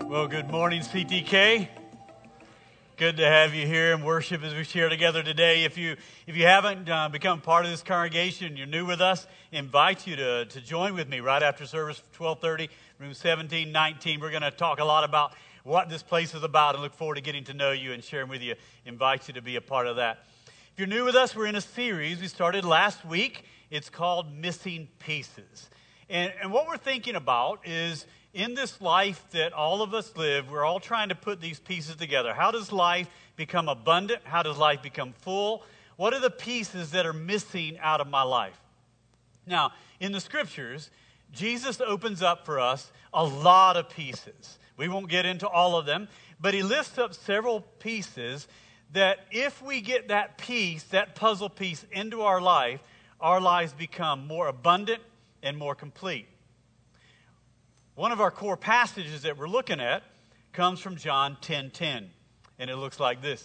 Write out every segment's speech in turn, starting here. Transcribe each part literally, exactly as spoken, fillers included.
Well, good morning, C T K. Good to have you here in worship as we share together today. If you if you haven't uh, become part of this congregation, you're new with us, invite you to, to join with me right after service, twelve thirty, room seventeen nineteen. We're going to talk a lot about what this place is about and look forward to getting to know you and sharing with you. Invite you to be a part of that. If you're new with us, we're in a series we started last week. It's called Missing Pieces. And, and what we're thinking about is in this life that all of us live, we're all trying to put these pieces together. How does life become abundant? How does life become full? What are the pieces that are missing out of my life? Now, in the scriptures, Jesus opens up for us a lot of pieces. We won't get into all of them, but he lists up several pieces that if we get that piece, that puzzle piece into our life, our lives become more abundant and more complete. One of our core passages that we're looking at comes from John ten ten, and it looks like this.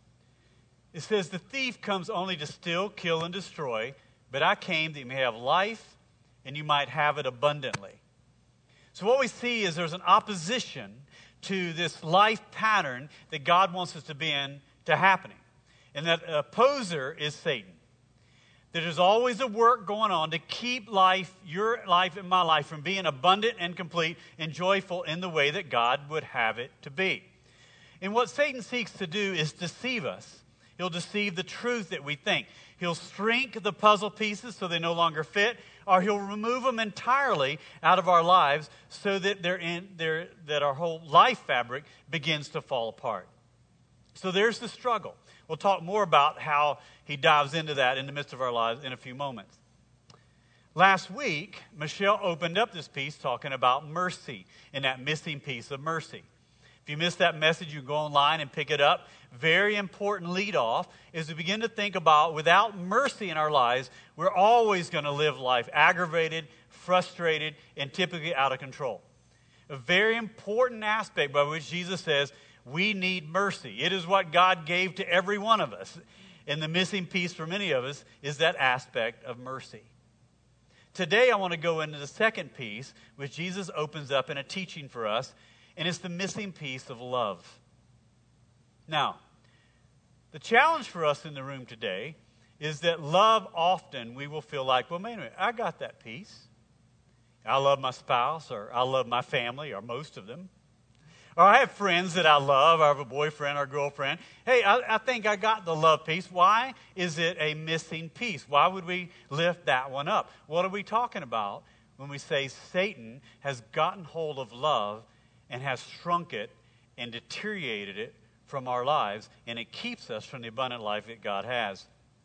It says, "The thief comes only to steal, kill, and destroy, but I came that you may have life, and you might have it abundantly." So what we see is there's an opposition to this life pattern that God wants us to be in to happening, and that opposer is Satan. That there's always a work going on to keep life, your life and my life, from being abundant and complete and joyful in the way that God would have it to be. And what Satan seeks to do is deceive us. He'll deceive the truth that we think. He'll shrink the puzzle pieces so they no longer fit, or he'll remove them entirely out of our lives so that they're in, they're, that our whole life fabric begins to fall apart. So there's the struggle. We'll talk more about how he dives into that in the midst of our lives in a few moments. Last week, Michelle opened up this piece talking about mercy and that missing piece of mercy. If you missed that message, you can go online and pick it up. Very important lead off is to begin to think about without mercy in our lives, we're always going to live life aggravated, frustrated, and typically out of control. A very important aspect by which Jesus says, we need mercy. It is what God gave to every one of us. And the missing piece for many of us is that aspect of mercy. Today I want to go into the second piece, which Jesus opens up in a teaching for us, and it's the missing piece of love. Now, the challenge for us in the room today is that love often we will feel like, well, wait a minute, I got that piece. I love my spouse, or I love my family, or most of them. Or I have friends that I love. I have a boyfriend or girlfriend. Hey, I, I think I got the love piece. Why is it a missing piece? Why would we lift that one up? What are we talking about when we say Satan has gotten hold of love and has shrunk it and deteriorated it from our lives, and it keeps us from the abundant life that God has?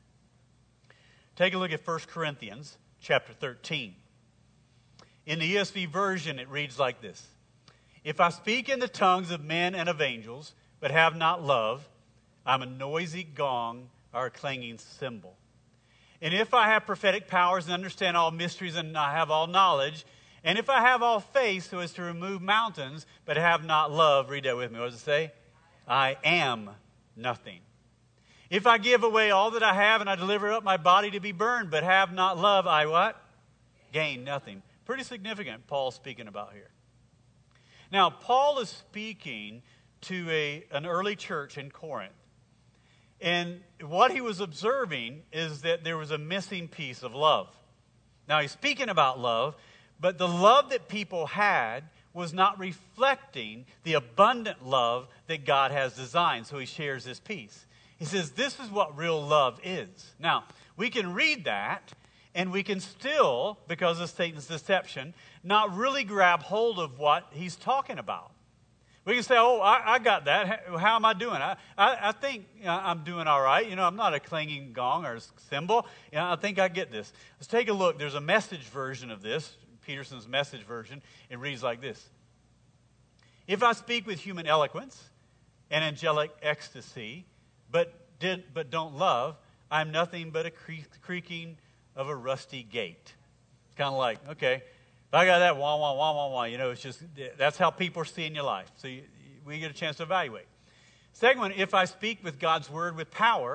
Take a look at First Corinthians chapter thirteen. In the E S V version, it reads like this. "If I speak in the tongues of men and of angels, but have not love, I'm a noisy gong or a clanging cymbal. And if I have prophetic powers and understand all mysteries and I have all knowledge, and if I have all faith so as to remove mountains, but have not love," read that with me, what does it say? "I am nothing. If I give away all that I have and I deliver up my body to be burned, but have not love, I what? Gain nothing." Pretty significant, Paul's speaking about here. Now, Paul is speaking to a, an early church in Corinth. And what he was observing is that there was a missing piece of love. Now, he's speaking about love, but the love that people had was not reflecting the abundant love that God has designed. So he shares this piece. He says, this is what real love is. Now, we can read that, and we can still, because of Satan's deception, not really grab hold of what he's talking about. We can say, oh, I, I got that. How am I doing? I, I, I think you know, I'm doing all right. You know, I'm not a clanging gong or a cymbal. You know, I think I get this. Let's take a look. There's a message version of this, Peterson's message version. It reads like this. "If I speak with human eloquence and angelic ecstasy, but, did, but don't love, I'm nothing but a cre- creaking of a rusty gate." It's kind of like, okay, if I got that, wah, wah, wah, wah, wah, you know, it's just, that's how people are seeing your life. So you, we get a chance to evaluate. Second one, "If I speak with God's word with power,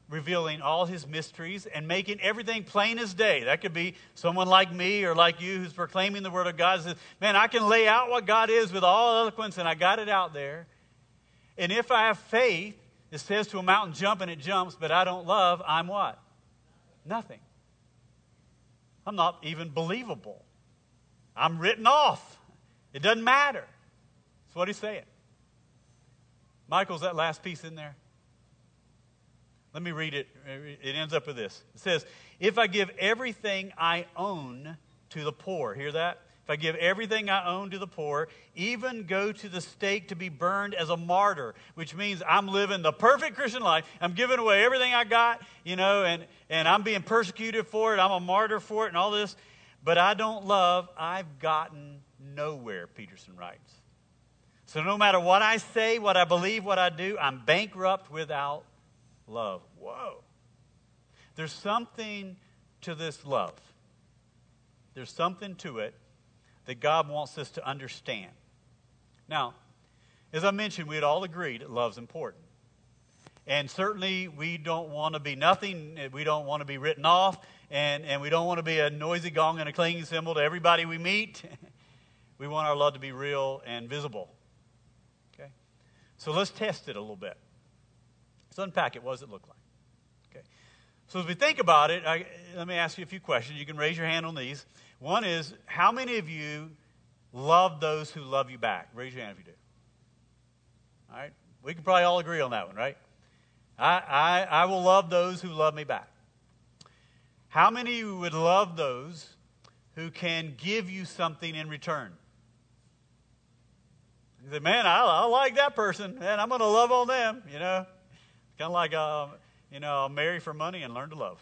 revealing all his mysteries and making everything plain as day. That could be someone like me or like you who's proclaiming the word of God. Says, man, I can lay out what God is with all eloquence, and I got it out there. And if I have faith, it says to a mountain, jump, and it jumps, but I don't love, I'm what? Nothing. I'm not even believable. I'm written off. It doesn't matter. That's what he's saying. Michael's that last piece in there? Let me read it. It ends up with this. It says, if I give everything I own to the poor, hear that? If I give everything I own to the poor, even go to the stake to be burned as a martyr, which means I'm living the perfect Christian life. I'm giving away everything I got, you know, and, and I'm being persecuted for it. I'm a martyr for it and all this. But I don't love, I've gotten nowhere, Peterson writes. So no matter what I say, what I believe, what I do, I'm bankrupt without love. Whoa. There's something to this love. There's something to it that God wants us to understand. Now, as I mentioned, we'd all agreed that love's important. And certainly we don't want to be nothing. We don't want to be written off. And, and we don't want to be a noisy gong and a clanging cymbal to everybody we meet. We want our love to be real and visible. Okay? So let's test it a little bit. Let's unpack it. What does it look like? Okay. So as we think about it, I, let me ask you a few questions. You can raise your hand on these. One is, how many of you love those who love you back? Raise your hand if you do. All right? We can probably all agree on that one, right? I, I, I will love those who love me back. How many of you would love those who can give you something in return? You say, man, I, I like that person, and I'm going to love on them, you know. Kind of like, uh, you know, I'll marry for money and learn to love.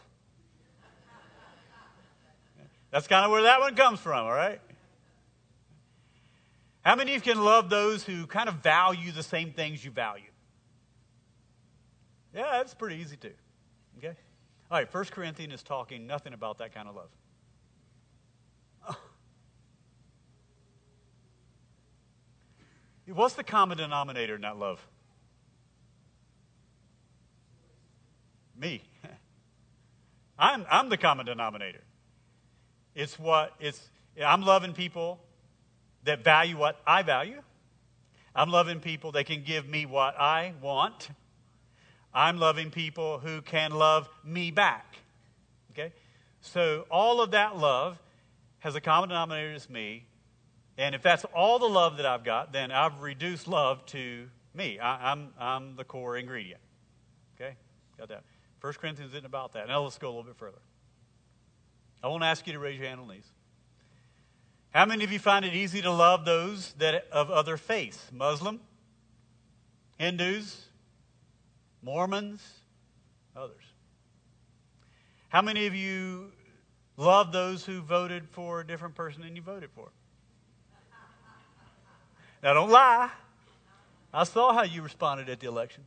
That's kind of where that one comes from, all right? How many of you can love those who kind of value the same things you value? Yeah, that's pretty easy too. Okay? All right, First Corinthians is talking nothing about that kind of love. Oh. What's the common denominator in that love? Me. I'm, I'm the common denominator. It's what, it's, I'm loving people that value what I value. I'm loving people that can give me what I want. I'm loving people who can love me back. Okay? So all of that love has a common denominator as me. And if that's all the love that I've got, then I've reduced love to me. I, I'm, I'm the core ingredient. Okay? Got that? First Corinthians isn't about that. Now let's go a little bit further. I won't ask you to raise your hand on these. How many of you find it easy to love those that of other faiths? Muslim, Hindus, Mormons, others. How many of you love those who voted for a different person than you voted for? Now don't lie. I saw how you responded at the election.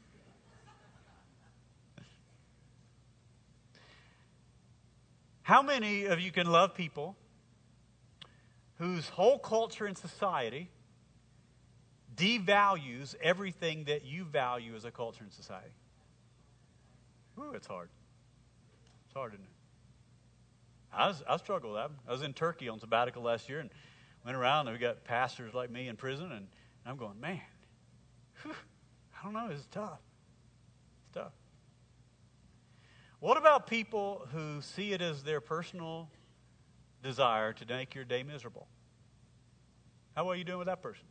How many of you can love people whose whole culture and society devalues everything that you value as a culture and society? Ooh, it's hard. It's hard, isn't it? I, was, I struggle with that. I was in Turkey on sabbatical last year and went around and we got pastors like me in prison, and I'm going, man, whew, I don't know, it's tough. It's tough. What about people who see it as their personal desire to make your day miserable? How are you doing with that person?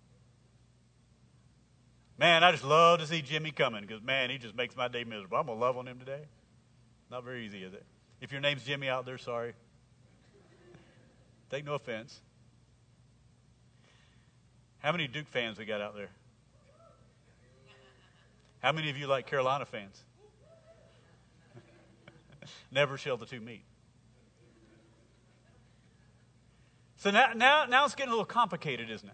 Man, I just love to see Jimmy coming because, man, he just makes my day miserable. I'm going to love on him today. Not very easy, is it? If your name's Jimmy out there, sorry. Take no offense. How many Duke fans we got out there? How many of you like Carolina fans? Never shall the two meet. So now, now, now it's getting a little complicated, isn't it?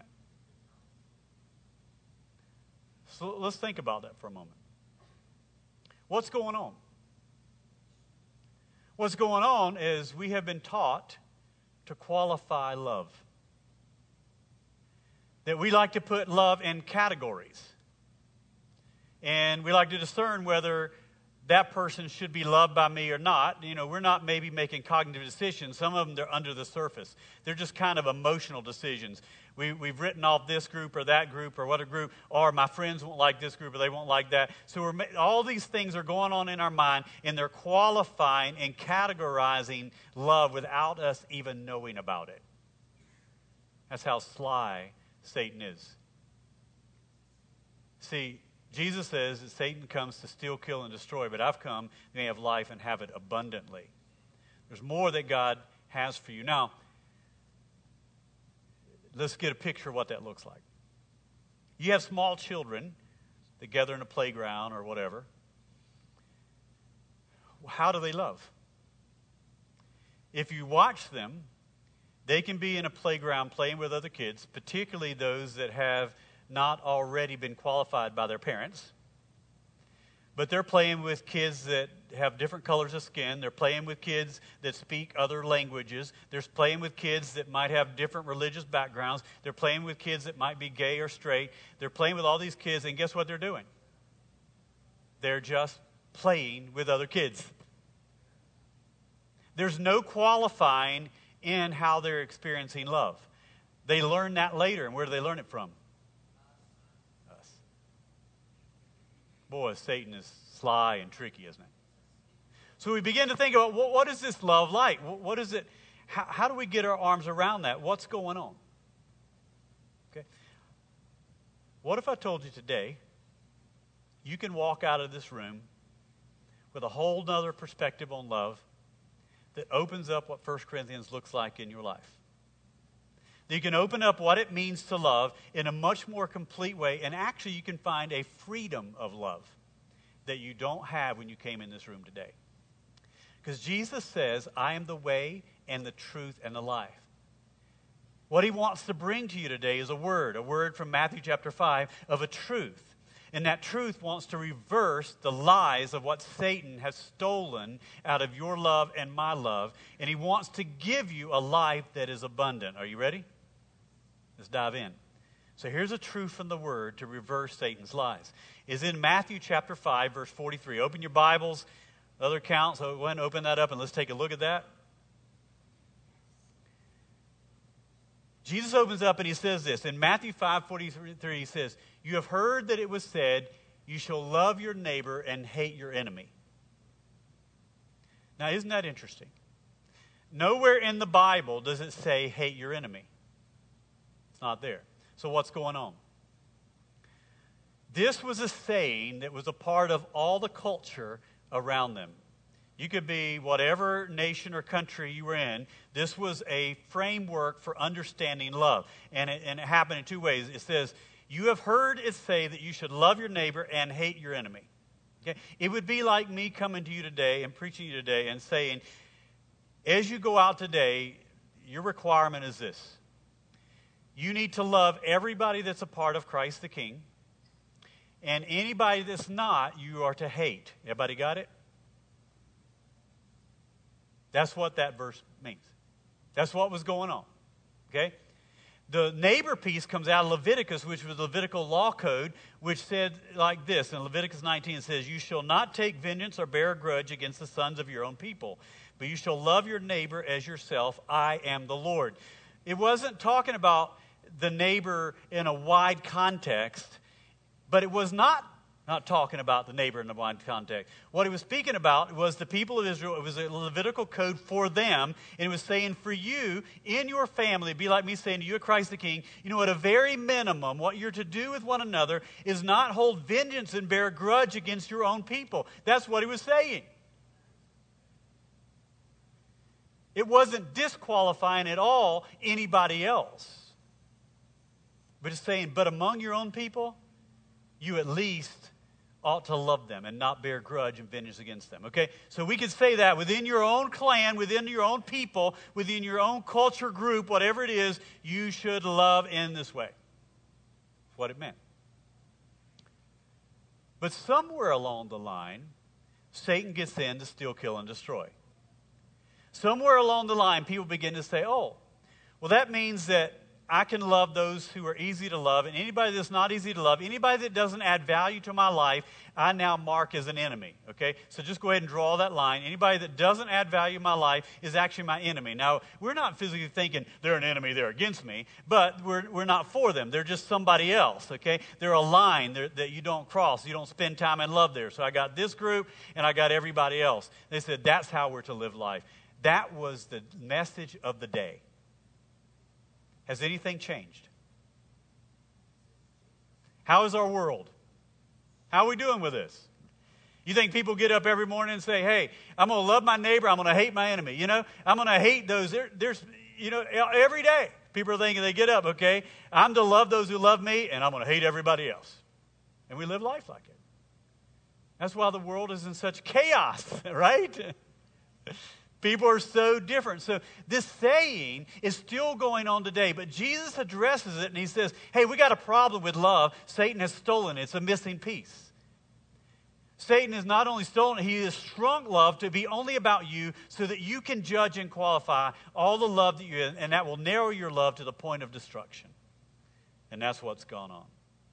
So let's think about that for a moment. What's going on? What's going on is we have been taught to qualify love. That we like to put love in categories. And we like to discern whether that person should be loved by me or not. You know, we're not maybe making cognitive decisions. Some of them, they're under the surface. They're just kind of emotional decisions. We, we've written off this group or that group or what a group, or my friends won't like this group or they won't like that. So we're, all these things are going on in our mind, and they're qualifying and categorizing love without us even knowing about it. That's how sly Satan is. See, Jesus says that Satan comes to steal, kill, and destroy, but I've come that you may have life and have it abundantly. There's more that God has for you. Now, let's get a picture of what that looks like. You have small children that gather in a playground or whatever. How do they love? If you watch them, they can be in a playground playing with other kids, particularly those that have not already been qualified by their parents. But they're playing with kids that have different colors of skin. They're playing with kids that speak other languages. They're playing with kids that might have different religious backgrounds. They're playing with kids that might be gay or straight. They're playing with all these kids, and guess what they're doing? They're just playing with other kids. There's no qualifying in how they're experiencing love. They learn that later, and where do they learn it from? Boy, Satan is sly and tricky, isn't it? So we begin to think about, what, what is this love like? What, what is it? How, how do we get our arms around that? What's going on? Okay. What if I told you today, you can walk out of this room with a whole nother perspective on love that opens up what First Corinthians looks like in your life? You can open up what it means to love in a much more complete way, and actually you can find a freedom of love that you don't have when you came in this room today. Because Jesus says, I am the way and the truth and the life. What he wants to bring to you today is a word, a word from Matthew chapter five of a truth. And that truth wants to reverse the lies of what Satan has stolen out of your love and my love. And he wants to give you a life that is abundant. Are you ready? Let's dive in. So here's a truth from the Word to reverse Satan's lies. It's in Matthew chapter five, verse forty-three. Open your Bibles, other accounts. So go ahead and open that up and let's take a look at that. Jesus opens up and he says this. In Matthew five forty-three, he says, you have heard that it was said, you shall love your neighbor and hate your enemy. Now, isn't that interesting? Nowhere in the Bible does it say hate your enemy. It's not there. So what's going on? This was a saying that was a part of all the culture around them. You could be whatever nation or country you were in. This was a framework for understanding love. And it, and it happened in two ways. It says, you have heard it say that you should love your neighbor and hate your enemy. Okay? It would be like me coming to you today and preaching to you today and saying, as you go out today, your requirement is this. You need to love everybody that's a part of Christ the King. And anybody that's not, you are to hate. Everybody got it? That's what that verse means. That's what was going on. Okay? The neighbor piece comes out of Leviticus, which was the Levitical law code, which said like this. In Leviticus nineteen, it says, you shall not take vengeance or bear a grudge against the sons of your own people, but you shall love your neighbor as yourself. I am the Lord. It wasn't talking about the neighbor in a wide context, but it was not not talking about the neighbor in the wide context. What he was speaking about was the people of Israel. It was a Levitical code for them, and it was saying for you, in your family, it'd be like me saying to you at Christ the King, you know, at a very minimum, what you're to do with one another is not hold vengeance and bear a grudge against your own people. That's what he was saying. It wasn't disqualifying at all anybody else. But it's saying, but among your own people, you at least ought to love them and not bear grudge and vengeance against them. Okay? So we could say that within your own clan, within your own people, within your own culture group, whatever it is, you should love in this way. That's what it meant. But somewhere along the line, Satan gets in to steal, kill, and destroy. Somewhere along the line, people begin to say, oh, well, that means that I can love those who are easy to love, and anybody that's not easy to love, anybody that doesn't add value to my life, I now mark as an enemy, okay? So just go ahead and draw that line. Anybody that doesn't add value in my life is actually my enemy. Now, we're not physically thinking they're an enemy, they're against me, but we're, we're not for them. They're just somebody else, okay? They're a line that you don't cross. You don't spend time in love there. So I got this group, and I got everybody else. They said that's how we're to live life. That was the message of the day. Has anything changed? How is our world? How are we doing with this? You think people get up every morning and say, hey, I'm going to love my neighbor, I'm going to hate my enemy. You know, I'm going to hate those. There, there's, you know, every day people are thinking they get up, okay, I'm to love those who love me, and I'm going to hate everybody else. And we live life like it. That's why the world is in such chaos, right? People are so different. So this saying is still going on today, but Jesus addresses it and he says, hey, we got a problem with love. Satan has stolen it. It's a missing piece. Satan has not only stolen it, he has shrunk love to be only about you so that you can judge and qualify all the love that you have, and that will narrow your love to the point of destruction. And that's what's gone on.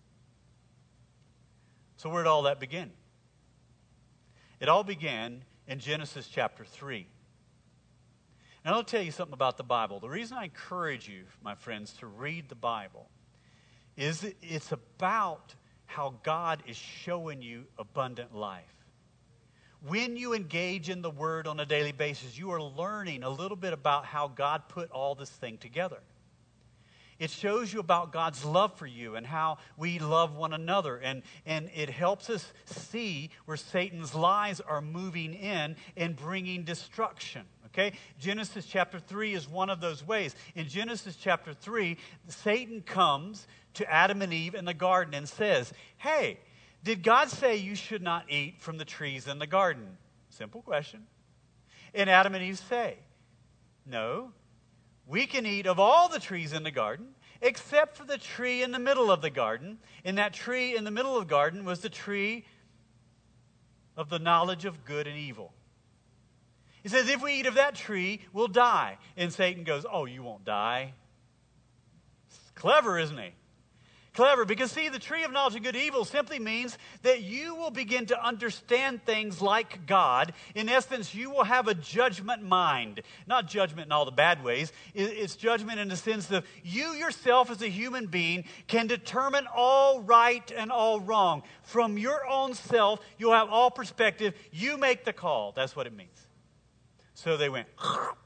So where did all that begin? It all began in Genesis chapter three. Now, I'll tell you something about the Bible. The reason I encourage you, my friends, to read the Bible is that it's about how God is showing you abundant life. When you engage in the Word on a daily basis, you are learning a little bit about how God put all this thing together. It shows you about God's love for you and how we love one another. And, and it helps us see where Satan's lies are moving in and bringing destruction. Okay? Genesis chapter three is one of those ways. In Genesis chapter three, Satan comes to Adam and Eve in the garden and says, hey, did God say you should not eat from the trees in the garden? Simple question. And Adam and Eve say, no. We can eat of all the trees in the garden, except for the tree in the middle of the garden. And that tree in the middle of the garden was the tree of the knowledge of good and evil. He says, if we eat of that tree, we'll die. And Satan goes, oh, you won't die. It's clever, isn't he? Clever, because see, the tree of knowledge of good and evil simply means that you will begin to understand things like God. In essence, you will have a judgment mind. Not judgment in all the bad ways. It's judgment in the sense of you yourself as a human being can determine all right and all wrong. From your own self, you'll have all perspective. You make the call. That's what it means. So they went,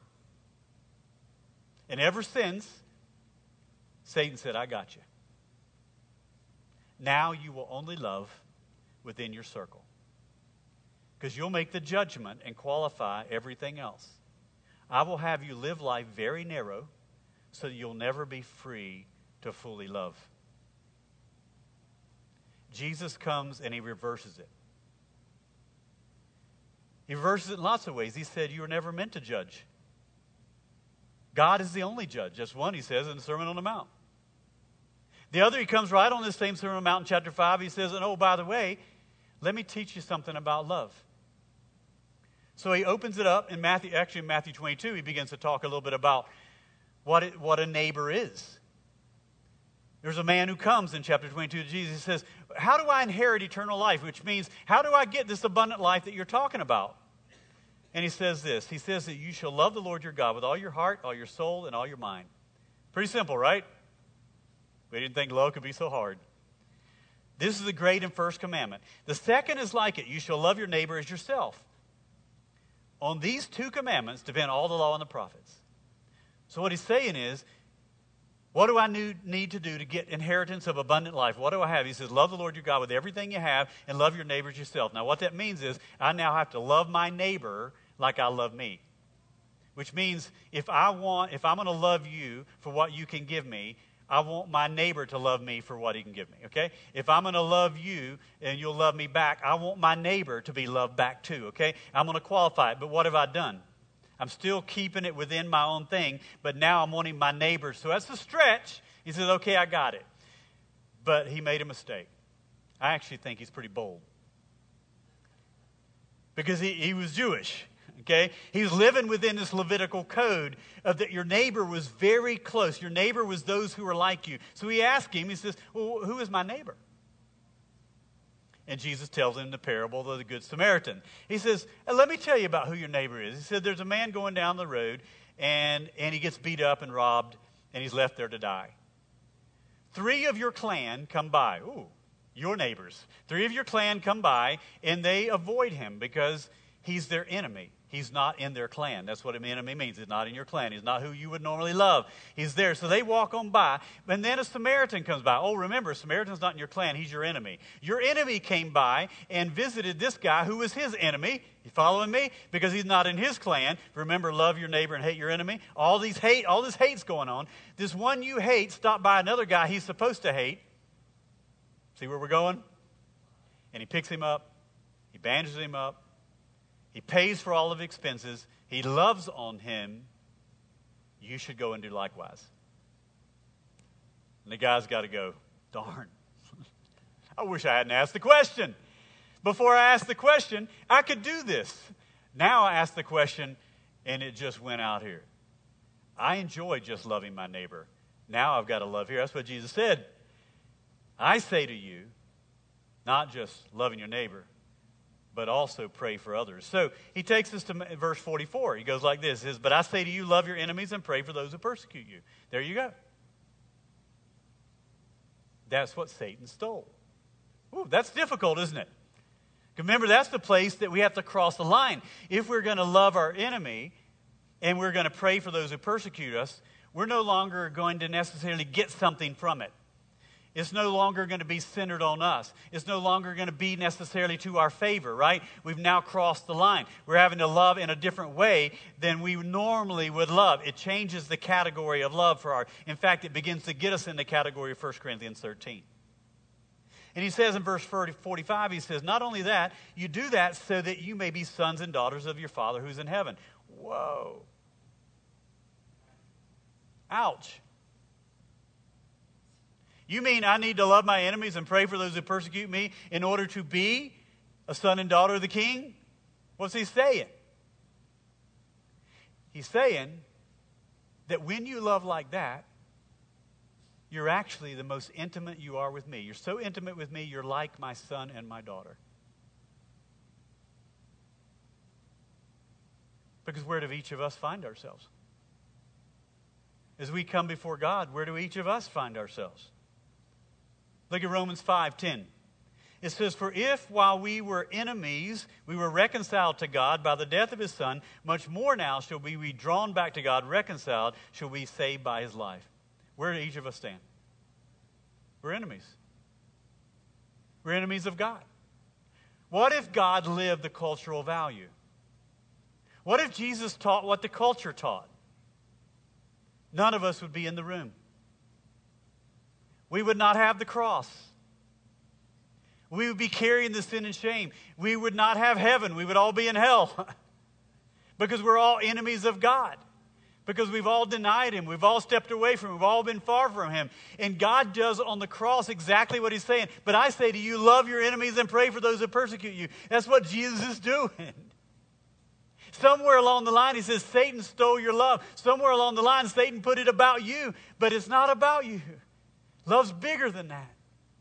and ever since, Satan said, I got you. Now you will only love within your circle. Because you'll make the judgment and qualify everything else. I will have you live life very narrow so that you'll never be free to fully love. Jesus comes and he reverses it. He reverses it in lots of ways. He said, you were never meant to judge. God is the only judge. Just one, he says, in the Sermon on the Mount. The other, he comes right on this same Sermon on the Mount in chapter five. He says, and oh, by the way, let me teach you something about love. So he opens it up in Matthew, actually in Matthew twenty-two, he begins to talk a little bit about what, it, what a neighbor is. There's a man who comes in chapter twenty-two to Jesus. He says, how do I inherit eternal life? Which means, how do I get this abundant life that you're talking about? And he says this. He says that you shall love the Lord your God with all your heart, all your soul, and all your mind. Pretty simple, right? We didn't think love could be so hard. This is the great and first commandment. The second is like it. You shall love your neighbor as yourself. On these two commandments depend all the law and the prophets. So what he's saying is, what do I need to do to get inheritance of abundant life? What do I have? He says, love the Lord your God with everything you have and love your neighbor as yourself. Now what that means is, I now have to love my neighbor like I love me. Which means, if I want, if I'm going to love you for what you can give me, I want my neighbor to love me for what he can give me, okay? If I'm going to love you and you'll love me back, I want my neighbor to be loved back too, okay? I'm going to qualify it, but what have I done? I'm still keeping it within my own thing, but now I'm wanting my neighbor. So that's a stretch. He says, okay, I got it. But he made a mistake. I actually think he's pretty bold. Because he, he was Jewish, Okay? He's living within this Levitical code of that your neighbor was very close. Your neighbor was those who were like you. So he asked him, he says, well, who is my neighbor? And Jesus tells him the parable of the Good Samaritan. He says, let me tell you about who your neighbor is. He said, there's a man going down the road, and, and he gets beat up and robbed, and he's left there to die. Three of your clan come by. Ooh, your neighbors. Three of your clan come by, and they avoid him because he's their enemy. He's not in their clan. That's what an enemy means. He's not in your clan. He's not who you would normally love. He's there. So they walk on by. And then a Samaritan comes by. Oh, remember, a Samaritan's not in your clan. He's your enemy. Your enemy came by and visited this guy who was his enemy. You following me? Because he's not in his clan. Remember, love your neighbor and hate your enemy. All these hate, all this hate's going on. This one you hate stopped by another guy he's supposed to hate. See where we're going? And he picks him up. He bandages him up. He pays for all of the expenses. He loves on him. You should go and do likewise. And the guy's got to go, darn. I wish I hadn't asked the question. Before I asked the question, I could do this. Now I ask the question, and it just went out here. I enjoy just loving my neighbor. Now I've got to love here. That's what Jesus said. I say to you, not just loving your neighbor, but also pray for others. So he takes us to verse forty-four. He goes like this. He says, but I say to you, love your enemies and pray for those who persecute you. There you go. That's what Satan stole. Ooh, that's difficult, isn't it? Remember, that's the place that we have to cross the line. If we're going to love our enemy and we're going to pray for those who persecute us, we're no longer going to necessarily get something from it. It's no longer going to be centered on us. It's no longer going to be necessarily to our favor, right? We've now crossed the line. We're having to love in a different way than we normally would love. It changes the category of love for our... In fact, it begins to get us in the category of First Corinthians thirteen. And he says in verse forty-five, he says, not only that, you do that so that you may be sons and daughters of your Father who's in heaven. Whoa. Ouch. You mean I need to love my enemies and pray for those who persecute me in order to be a son and daughter of the King? What's he saying? He's saying that when you love like that, you're actually the most intimate you are with me. You're so intimate with me, you're like my son and my daughter. Because where do each of us find ourselves? As we come before God, where do each of us find ourselves? Look at Romans five ten. It says, for if while we were enemies, we were reconciled to God by the death of his Son, much more now shall we be drawn back to God, reconciled, shall we saved by his life. Where do each of us stand? We're enemies. We're enemies of God. What if God lived the cultural value? What if Jesus taught what the culture taught? None of us would be in the room. We would not have the cross. We would be carrying the sin and shame. We would not have heaven. We would all be in hell. Because we're all enemies of God. Because we've all denied him. We've all stepped away from him. We've all been far from him. And God does on the cross exactly what he's saying. But I say to you, love your enemies and pray for those that persecute you. That's what Jesus is doing. Somewhere along the line, he says, Satan stole your love. Somewhere along the line, Satan put it about you. But it's not about you. Love's bigger than that.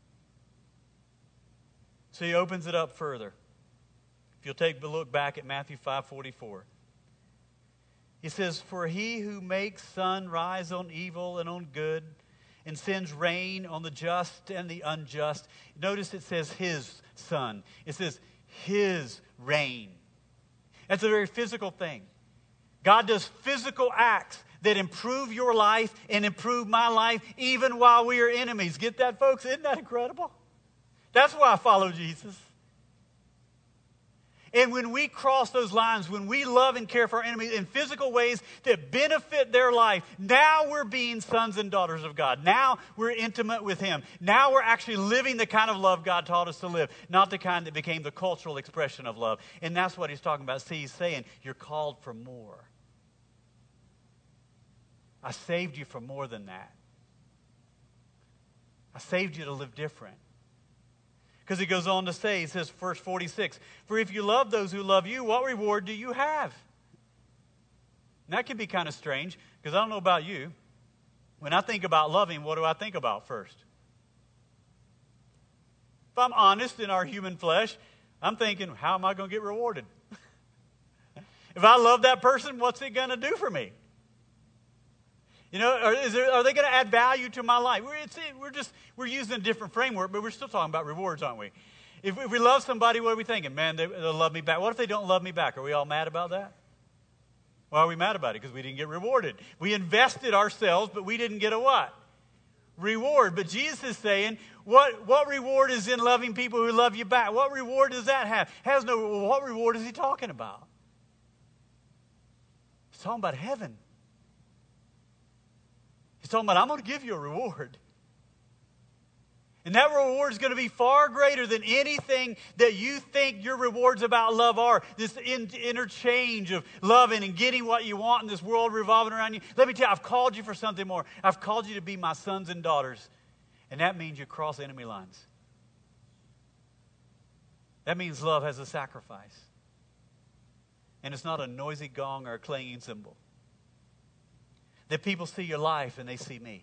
So he opens it up further. If you'll take a look back at Matthew five forty-four. He says, for he who makes sun rise on evil and on good, and sends rain on the just and the unjust. Notice it says his sun. It says his rain. That's a very physical thing. God does physical acts that improve your life and improve my life even while we are enemies. Get that, folks? Isn't that incredible? That's why I follow Jesus. And when we cross those lines, when we love and care for our enemies in physical ways that benefit their life, now we're being sons and daughters of God. Now we're intimate with him. Now we're actually living the kind of love God taught us to live, not the kind that became the cultural expression of love. And that's what he's talking about. See, he's saying you're called for more. I saved you for more than that. I saved you to live different. Because he goes on to say, he says, verse forty-six, for if you love those who love you, what reward do you have? And that can be kind of strange, because I don't know about you. When I think about loving, what do I think about first? If I'm honest in our human flesh, I'm thinking, how am I going to get rewarded? If I love that person, what's it going to do for me? You know, are, is there, are they going to add value to my life? We're, it's, we're just, we're using a different framework, but we're still talking about rewards, aren't we? If, if we love somebody, what are we thinking? Man, they, they'll love me back. What if they don't love me back? Are we all mad about that? Why are we mad about it? Because we didn't get rewarded. We invested ourselves, but we didn't get a what? Reward. But Jesus is saying, what, what reward is in loving people who love you back? What reward does that have? Has no. What reward is he talking about? He's talking about heaven. He's talking about, I'm going to give you a reward. And that reward is going to be far greater than anything that you think your rewards about love are. This in, interchange of loving and getting what you want in this world revolving around you. Let me tell you, I've called you for something more. I've called you to be my sons and daughters. And that means you cross enemy lines. That means love has a sacrifice. And it's not a noisy gong or a clanging cymbal. That people see your life and they see me.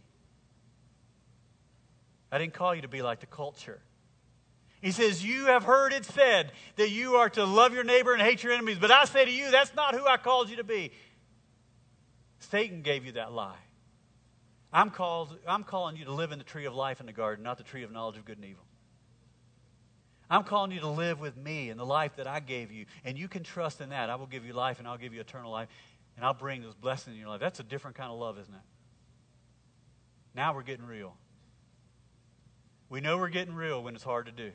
I didn't call you to be like the culture. He says, you have heard it said that you are to love your neighbor and hate your enemies. But I say to you, that's not who I called you to be. Satan gave you that lie. I'm, called, I'm calling you to live in the tree of life in the garden, not the tree of knowledge of good and evil. I'm calling you to live with me and the life that I gave you. And you can trust in that. I will give you life and I'll give you eternal life. And I'll bring those blessings in your life. That's a different kind of love, isn't it? Now we're getting real. We know we're getting real when it's hard to do.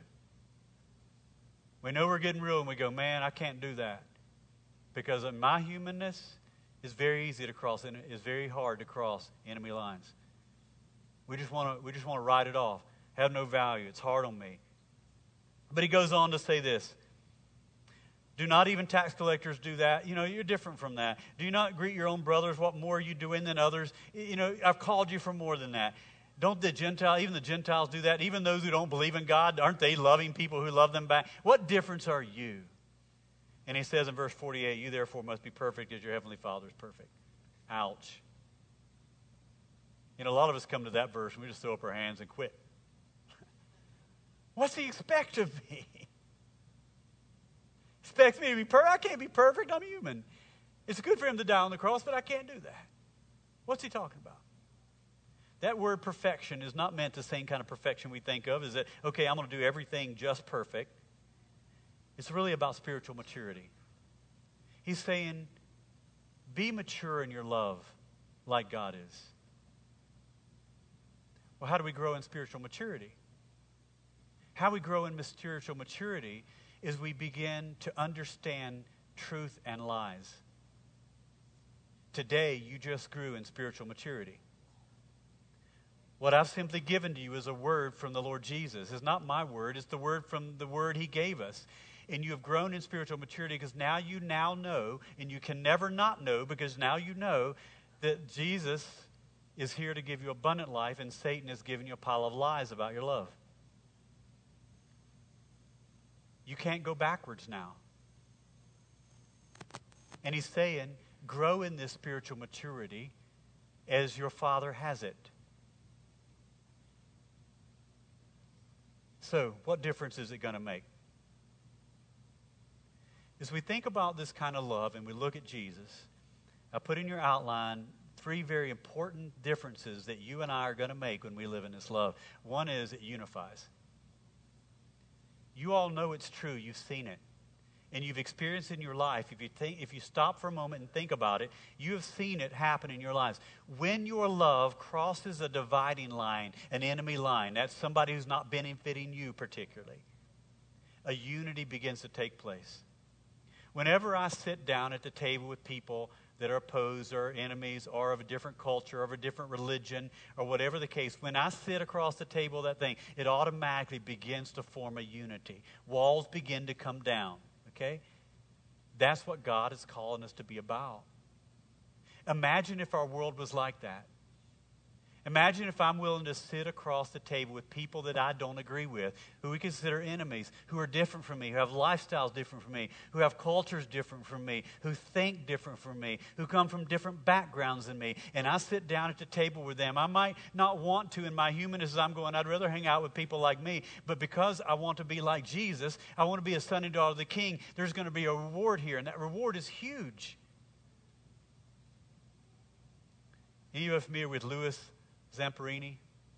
We know we're getting real when we go, man, I can't do that. Because of my humanness, it's very easy to cross, and it's very hard to cross enemy lines. We just want to we just want to write it off. Have no value. It's hard on me. But he goes on to say this. Do not even tax collectors do that. You know, you're different from that. Do you not greet your own brothers? What more are you doing than others? You know, I've called you for more than that. Don't the Gentiles, even the Gentiles do that? Even those who don't believe in God, aren't they loving people who love them back? What difference are you? And he says in verse forty-eight, you therefore must be perfect as your heavenly Father is perfect. Ouch. You know, a lot of us come to that verse and we just throw up our hands and quit. What's he expect of me? Expects me to be perfect? I can't be perfect. I'm human. It's good for him to die on the cross, but I can't do that. What's he talking about? That word perfection is not meant the same kind of perfection we think of. Is that, okay, I'm going to do everything just perfect. It's really about spiritual maturity. He's saying, be mature in your love like God is. Well, how do we grow in spiritual maturity? How we grow in spiritual maturity is we begin to understand truth and lies. Today, you just grew in spiritual maturity. What I've simply given to you is a word from the Lord Jesus. It's not my word. It's the word from the word he gave us. And you have grown in spiritual maturity because now you now know, and you can never not know because now you know that Jesus is here to give you abundant life and Satan is giving you a pile of lies about your love. You can't go backwards now. And he's saying, grow in this spiritual maturity as your Father has it. So, what difference is it going to make? As we think about this kind of love and we look at Jesus, I put in your outline three very important differences that you and I are going to make when we live in this love. One is it unifies. You all know it's true. You've seen it. And you've experienced it in your life. If you think, if you stop for a moment and think about it, you have seen it happen in your lives. When your love crosses a dividing line, an enemy line, that's somebody who's not benefiting you particularly, a unity begins to take place. Whenever I sit down at the table with people that are opposed or enemies or of a different culture or of a different religion or whatever the case, when I sit across the table, that thing, it automatically begins to form a unity. Walls begin to come down. Okay? That's what God is calling us to be about. Imagine if our world was like that. Imagine if I'm willing to sit across the table with people that I don't agree with, who we consider enemies, who are different from me, who have lifestyles different from me, who have cultures different from me, who think different from me, who come from different backgrounds than me. And I sit down at the table with them. I might not want to in my humanness as I'm going, I'd rather hang out with people like me. But because I want to be like Jesus, I want to be a son and daughter of the King, there's going to be a reward here. And that reward is huge. Any of you are familiar with Louis Zamperini?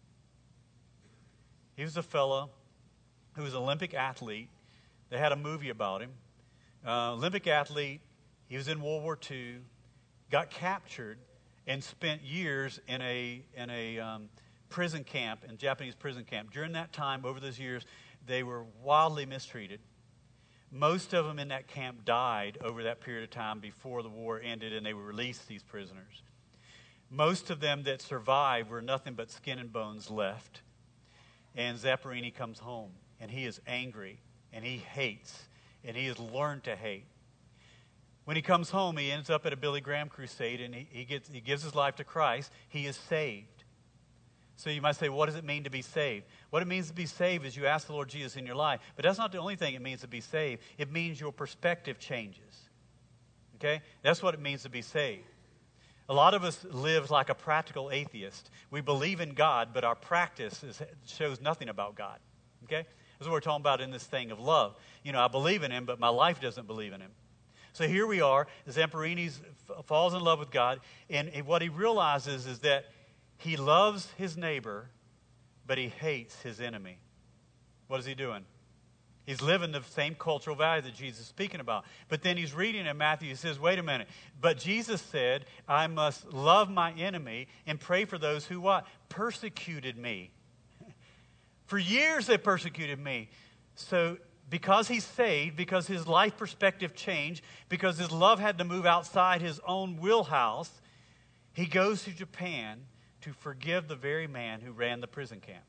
He was a fellow who was an Olympic athlete. They had a movie about him. Uh, Olympic athlete, he was in World War Two, got captured, and spent years in a in a um, prison camp, in Japanese prison camp. During that time, over those years, they were wildly mistreated. Most of them in that camp died over that period of time before the war ended, and they were released, these prisoners. Most of them that survived were nothing but skin and bones left. And Zamperini comes home, and he is angry, and he hates, and he has learned to hate. When he comes home, he ends up at a Billy Graham crusade, and he, he, gets, he gives his life to Christ. He is saved. So you might say, what does it mean to be saved? What it means to be saved is you ask the Lord Jesus in your life. But that's not the only thing it means to be saved. It means your perspective changes. Okay? That's what it means to be saved. A lot of us live like a practical atheist. We believe in God, but our practice is, shows nothing about God. Okay? That's what we're talking about in this thing of love. You know, I believe in him, but my life doesn't believe in him. So here we are. Zamperini falls in love with God, and what he realizes is that he loves his neighbor, but he hates his enemy. What is he doing? He's living the same cultural value that Jesus is speaking about. But then he's reading in Matthew, he says, wait a minute. But Jesus said, I must love my enemy and pray for those who what? Persecuted me. For years they persecuted me. So because he's saved, because his life perspective changed, because his love had to move outside his own wheelhouse, he goes to Japan to forgive the very man who ran the prison camp.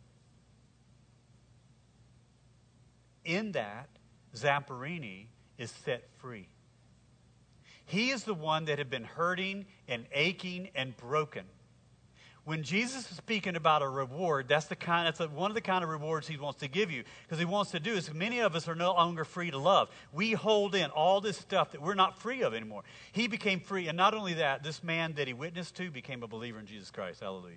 In that, Zamperini is set free. He is the one that had been hurting and aching and broken. When Jesus is speaking about a reward, that's the kind. That's one of the kind of rewards he wants to give you, because he wants to do is many of us are no longer free to love. We hold in all this stuff that we're not free of anymore. He became free, and not only that, this man that he witnessed to became a believer in Jesus Christ. Hallelujah.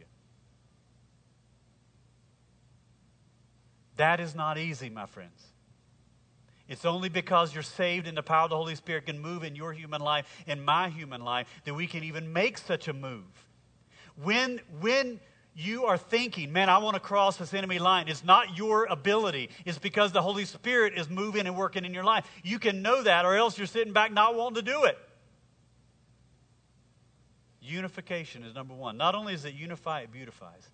That is not easy, my friends. It's only because you're saved and the power of the Holy Spirit can move in your human life, in my human life, that we can even make such a move. When, when you are thinking, man, I want to cross this enemy line, it's not your ability. It's because the Holy Spirit is moving and working in your life. You can know that, or else you're sitting back not wanting to do it. Unification is number one. Not only does it unify, it beautifies.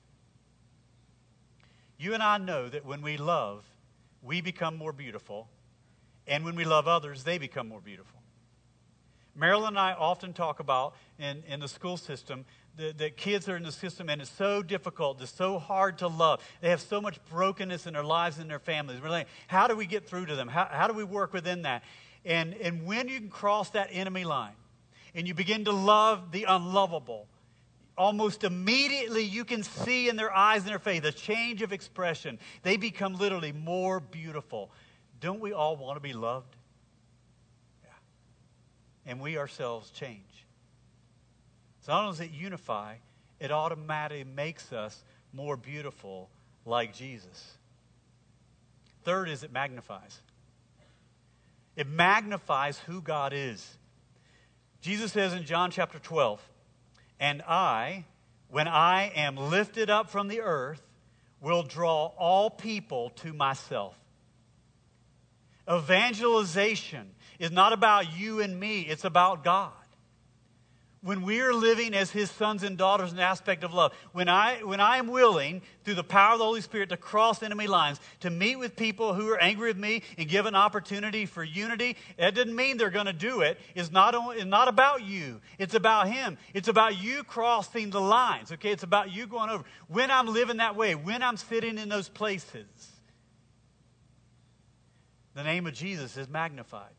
You and I know that when we love, we become more beautiful. And when we love others, they become more beautiful. Marilyn and I often talk about in, in the school system that, that kids are in the system and it's so difficult, it's so hard to love. They have so much brokenness in their lives and their families. We're like, how do we get through to them? How, how do we work within that? And, and when you can cross that enemy line and you begin to love the unlovable, almost immediately you can see in their eyes and their face a change of expression. They become literally more beautiful. Don't we all want to be loved? Yeah. And we ourselves change. So not only does it unify, it automatically makes us more beautiful like Jesus. Third is it magnifies. It magnifies who God is. Jesus says in John chapter twelve, and I, when I am lifted up from the earth, will draw all people to myself. Evangelization is not about you and me. It's about God. When we are living as his sons and daughters in the aspect of love, when I, when I am willing, through the power of the Holy Spirit, to cross enemy lines, to meet with people who are angry with me and give an opportunity for unity, that doesn't mean they're going to do it. It's not, only, it's not about you. It's about him. It's about you crossing the lines. Okay, it's about you going over. When I'm living that way, when I'm sitting in those places, the name of Jesus is magnified.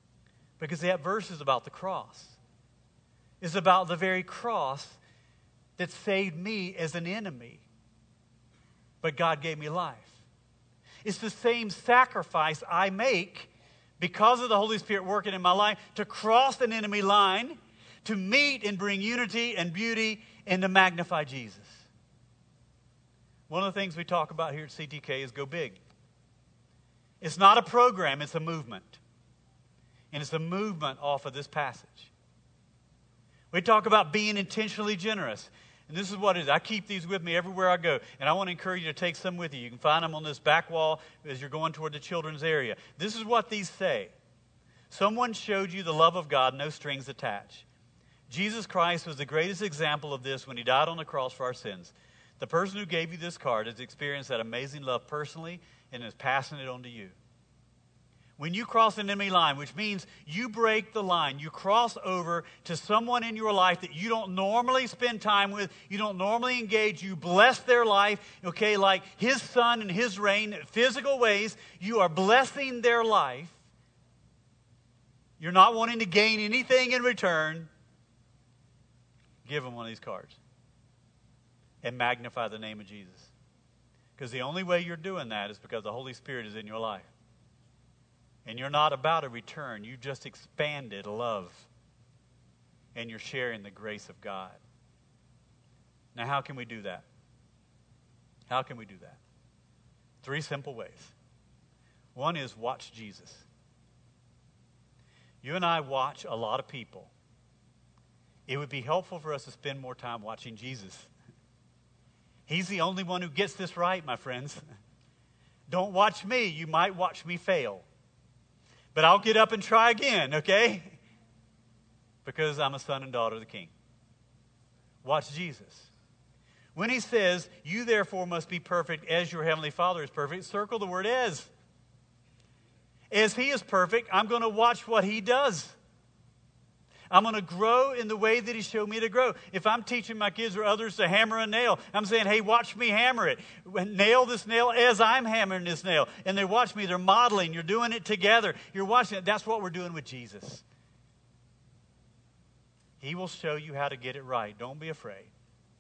Because that verse is about the cross. It's about the very cross that saved me as an enemy, but God gave me life. It's the same sacrifice I make because of the Holy Spirit working in my life to cross an enemy line, to meet and bring unity and beauty, and to magnify Jesus. One of the things we talk about here at C T K is go big. It's not a program, it's a movement. And it's a movement off of this passage. We talk about being intentionally generous. And this is what it is. I keep these with me everywhere I go. And I want to encourage you to take some with you. You can find them on this back wall as you're going toward the children's area. This is what these say. Someone showed you the love of God, no strings attached. Jesus Christ was the greatest example of this when he died on the cross for our sins. The person who gave you this card has experienced that amazing love personally and is passing it on to you. When you cross an enemy line, which means you break the line, you cross over to someone in your life that you don't normally spend time with, you don't normally engage, you bless their life, okay, like his son and his reign, physical ways, you are blessing their life. You're not wanting to gain anything in return. Give them one of these cards and magnify the name of Jesus. Because the only way you're doing that is because the Holy Spirit is in your life. And you're not about a return. You just expanded love. And you're sharing the grace of God. Now, how can we do that? How can we do that? Three simple ways. One is watch Jesus. You and I watch a lot of people. It would be helpful for us to spend more time watching Jesus. He's the only one who gets this right, my friends. Don't watch me. You might watch me fail. But I'll get up and try again, okay? Because I'm a son and daughter of the King. Watch Jesus. When he says, you therefore must be perfect as your heavenly Father is perfect, circle the word as. As he is perfect, I'm going to watch what he does. I'm going to grow in the way that he showed me to grow. If I'm teaching my kids or others to hammer a nail, I'm saying, hey, watch me hammer it. Nail this nail as I'm hammering this nail. And they watch me. They're modeling. You're doing it together. You're watching it. That's what we're doing with Jesus. He will show you how to get it right. Don't be afraid.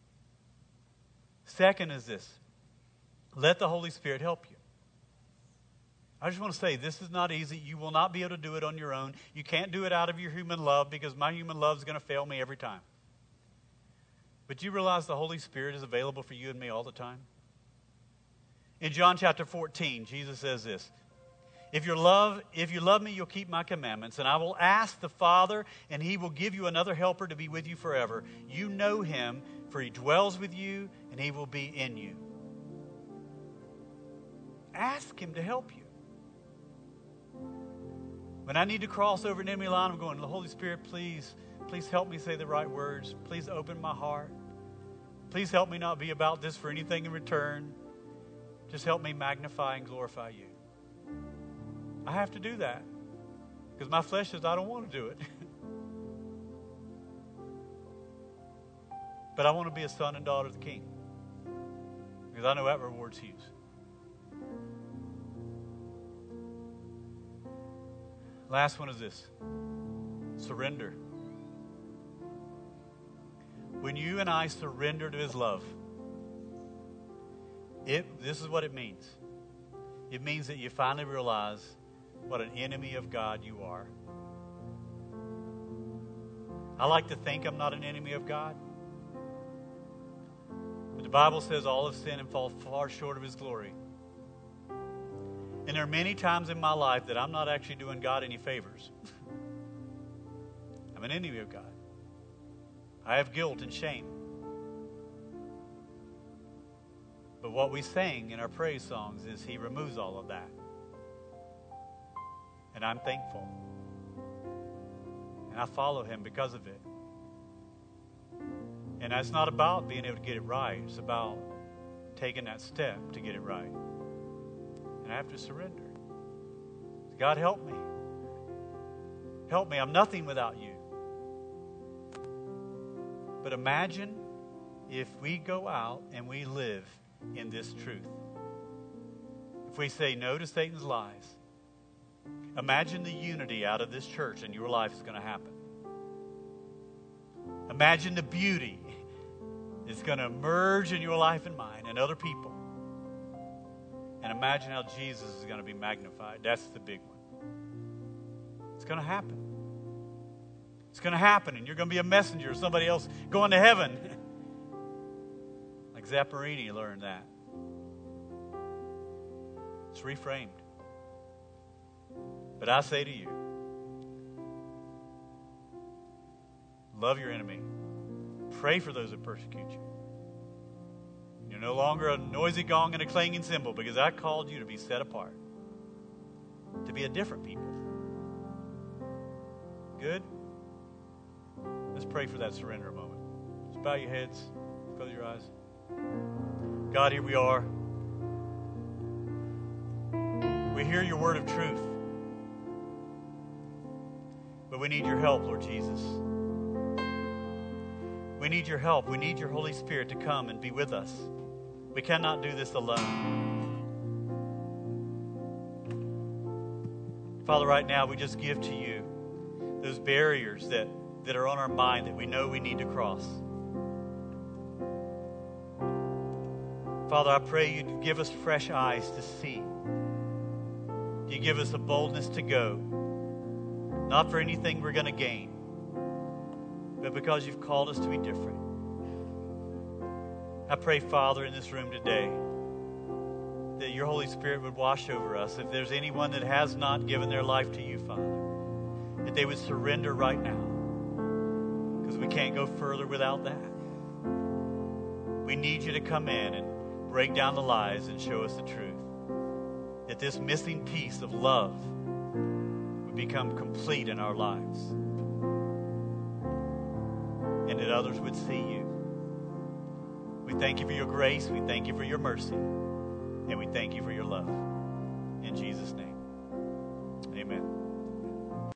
Second is this. Let the Holy Spirit help you. I just want to say, this is not easy. You will not be able to do it on your own. You can't do it out of your human love because my human love is going to fail me every time. But you realize the Holy Spirit is available for you and me all the time? In John chapter fourteen, Jesus says this. If you love, if you love me, you'll keep my commandments, and I will ask the Father, and he will give you another helper to be with you forever. You know him, for he dwells with you, and he will be in you. Ask him to help you. When I need to cross over an enemy line, I'm going, the Holy Spirit, please, please help me say the right words. Please open my heart. Please help me not be about this for anything in return. Just help me magnify and glorify you. I have to do that because my flesh says I don't want to do it. But I want to be a son and daughter of the King because I know that rewards huge. Last one is this. Surrender. When you and I surrender to his love, it, this is what it means. It means that you finally realize what an enemy of God you are. I like to think I'm not an enemy of God. But the Bible says all have sinned and fall far short of his glory. And there are many times in my life that I'm not actually doing God any favors. I'm an enemy of God. I have guilt and shame. But what we sing in our praise songs is he removes all of that. And I'm thankful. And I follow him because of it. And that's not about being able to get it right. It's about taking that step to get it right. And I have to surrender. God, help me. Help me. I'm nothing without you. But imagine if we go out and we live in this truth. If we say no to Satan's lies, imagine the unity out of this church in your life is going to happen. Imagine the beauty It's going to emerge in your life and mine and other people. And imagine how Jesus is going to be magnified. That's the big one. It's going to happen. It's going to happen, and you're going to be a messenger of somebody else going to heaven. Like Zapparini learned that. It's reframed. But I say to you, love your enemy. Pray for those that persecute you. You're no longer a noisy gong and a clanging cymbal, because I called you to be set apart, to be a different people. Good? Let's pray for that surrender moment. Just bow your heads, close your eyes. God, here we are. We hear your word of truth, but we need your help, Lord Jesus. We need your help. We need your Holy Spirit to come and be with us. We cannot do this alone. Father, right now we just give to you those barriers that, that are on our mind that we know we need to cross. Father, I pray you give us fresh eyes to see. You give us a boldness to go, not for anything we're going to gain, but because you've called us to be different. I pray, Father, in this room today, that your Holy Spirit would wash over us. If there's anyone that has not given their life to you, Father, that they would surrender right now, because we can't go further without that. We need you to come in and break down the lies and show us the truth, that this missing piece of love would become complete in our lives, and that others would see you. We thank you for your grace. We thank you for your mercy. And we thank you for your love. In Jesus' name.